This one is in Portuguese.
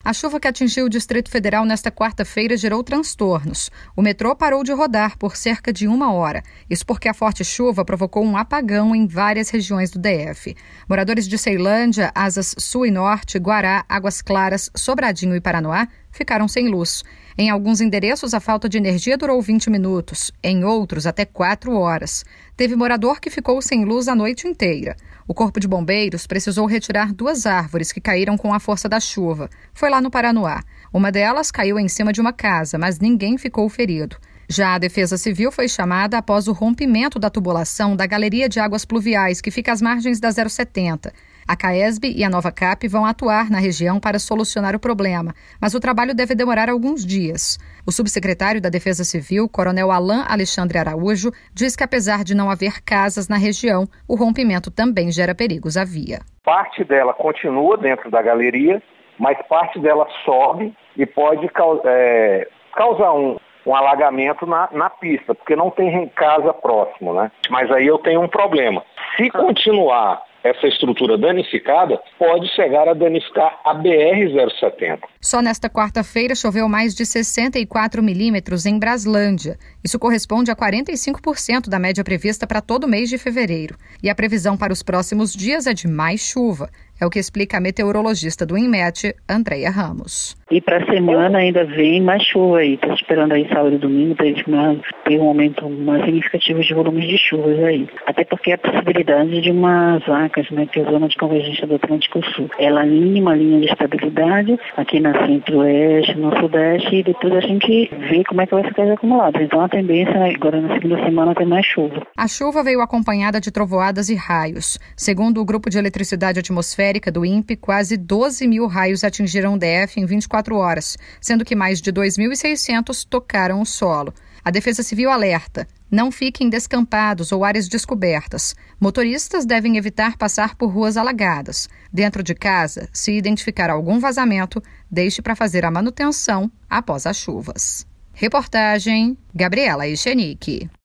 A chuva que atingiu o Distrito Federal nesta quarta-feira gerou transtornos. O metrô parou de rodar por cerca de 1 hora. Isso porque a forte chuva provocou um apagão em várias regiões do DF. Moradores de Ceilândia, Asas Sul e Norte, Guará, Águas Claras, Sobradinho e Paranoá ficaram sem luz. Em alguns endereços, a falta de energia durou 20 minutos. Em outros, até 4 horas. Teve morador que ficou sem luz a noite inteira. O Corpo de Bombeiros precisou retirar 2 árvores que caíram com a força da chuva. Foi lá no Paranoá. Uma delas caiu em cima de uma casa, mas ninguém ficou ferido. Já a Defesa Civil foi chamada após o rompimento da tubulação da Galeria de Águas Pluviais, que fica às margens da 070. A CAESB e a Nova Cap vão atuar na região para solucionar o problema, mas o trabalho deve demorar alguns dias. O subsecretário da Defesa Civil, Coronel Alain Alexandre Araújo, diz que apesar de não haver casas na região, o rompimento também gera perigos à via. Parte dela continua dentro da galeria, mas parte dela sobe e pode causar um alagamento na pista, porque não tem casa próximo, né? Mas aí eu tenho um problema. Se continuar essa estrutura danificada, pode chegar a danificar a BR-070. Só nesta quarta-feira choveu mais de 64 milímetros em Braslândia. Isso corresponde a 45% da média prevista para todo o mês de fevereiro. E a previsão para os próximos dias é de mais chuva. É o que explica a meteorologista do INMET, Andréia Ramos. E para a semana ainda vem mais chuva aí. Estou esperando aí sábado e domingo para eles ter um aumento mais significativo de volumes de chuvas aí. Até porque a possibilidade de umas vacas, né, que é a zona de convergência do Atlântico Sul. Ela alinha uma linha de estabilidade aqui na centro-oeste, no sudeste, e depois a gente vê como é que vai ficar os acumulados. Então a tendência agora na segunda semana tem mais chuva. A chuva veio acompanhada de trovoadas e raios. Segundo o Grupo de Eletricidade Atmosférica do INPE, quase 12 mil raios atingiram o DF em 24 horas, sendo que mais de 2.600 tocaram o solo. A Defesa Civil alerta: não fiquem descampados ou áreas descobertas. Motoristas devem evitar passar por ruas alagadas. Dentro de casa, se identificar algum vazamento, deixe para fazer a manutenção após as chuvas. Reportagem Gabriela Echenique.